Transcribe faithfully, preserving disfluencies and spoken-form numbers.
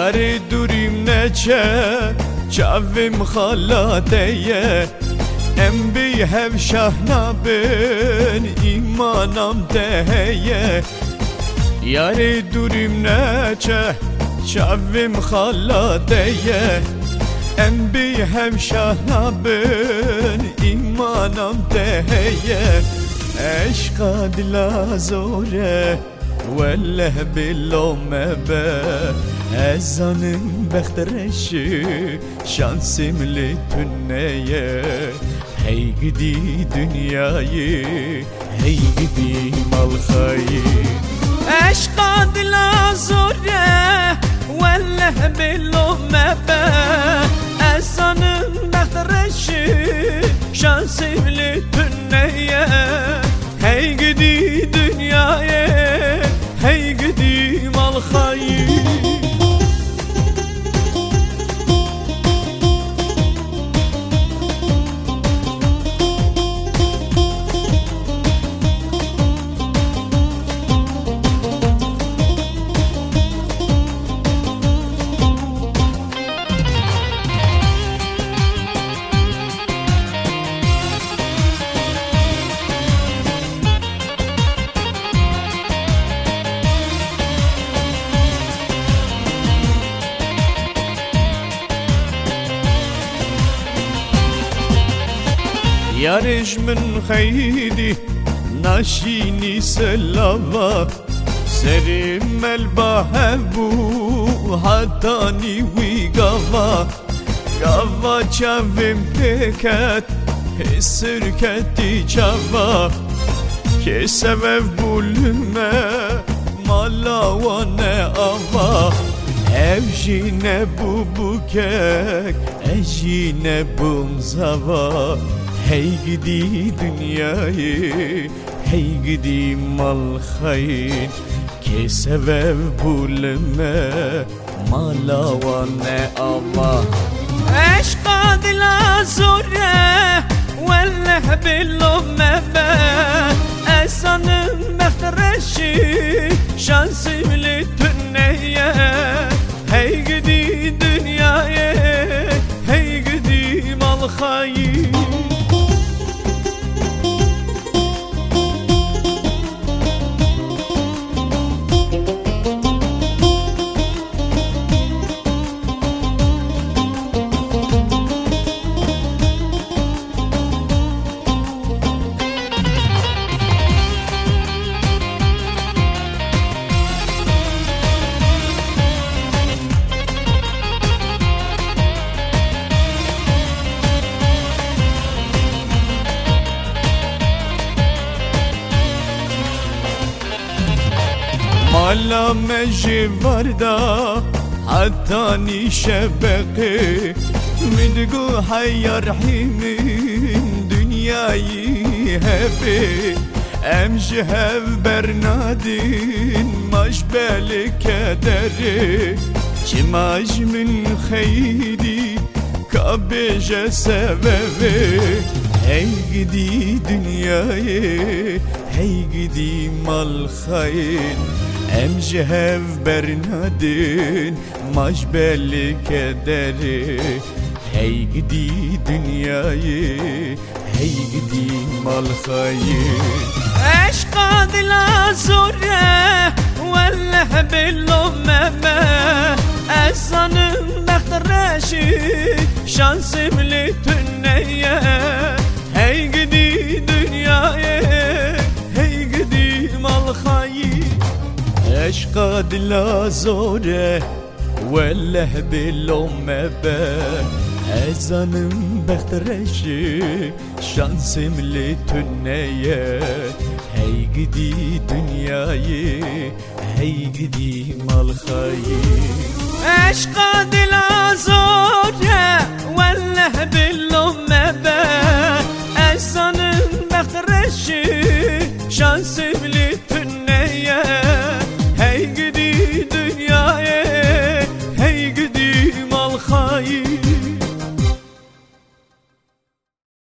Yari durim neçe çavim halateye Em bi hevşahna bin imanam deheye Yari durim neçe çavim halateye Em bi hevşahna bin imanam deheye Eşka dila zore Velle bilome be Ezanın bektereşi Şansım li tünneye Hey gidi dünyayı Hey gidi malhayı Eşka dila zore Velle bilome be Ezanın bektereşi Şansım li tünneye Hey gidi dünyayı Hey gidi malhayı Yarış min khaydi naşini selava Serim elbahebu hatani wi gava Gava çavim peket sirketi çava Ke sevev bulme malavane ava Evjine bu bukek ejine bumzava Hey gidi dünyayı, hey gidi mal hayin Ke sevev bulme, malavane ava Eşka dila zore, velle bilome be Esanın bektereşi, şansım li tünneye Hey gidi dünyayı, hey gidi mal hayin Mala meji varda hatta ni şebeki Midgu hayyar himin dünyayı hebi Emji hev bernadin maşbeli kederi Çimaj min kheydi kabeje sebebi Hey gidi dünyayı, hey gidi mal hayin Emji hev bernadin maşbeli kederi Hey gidi dünyayı, hey gidi mal hayin Eşka dila zore, velle bilome be Ezanın bektereşi, şansım li tünneye Hey gidi dünyayı, hey gidi mal hayin Eşka dila zore Velle bilome be Ezanım bektereşi Şansım li tünneye Hey gidi dünyayı Hey gidi mal hayin Eşka dila zore Velle bilome be Ezanım bektereşi Şansım li tünneye Hey gidi dünyaya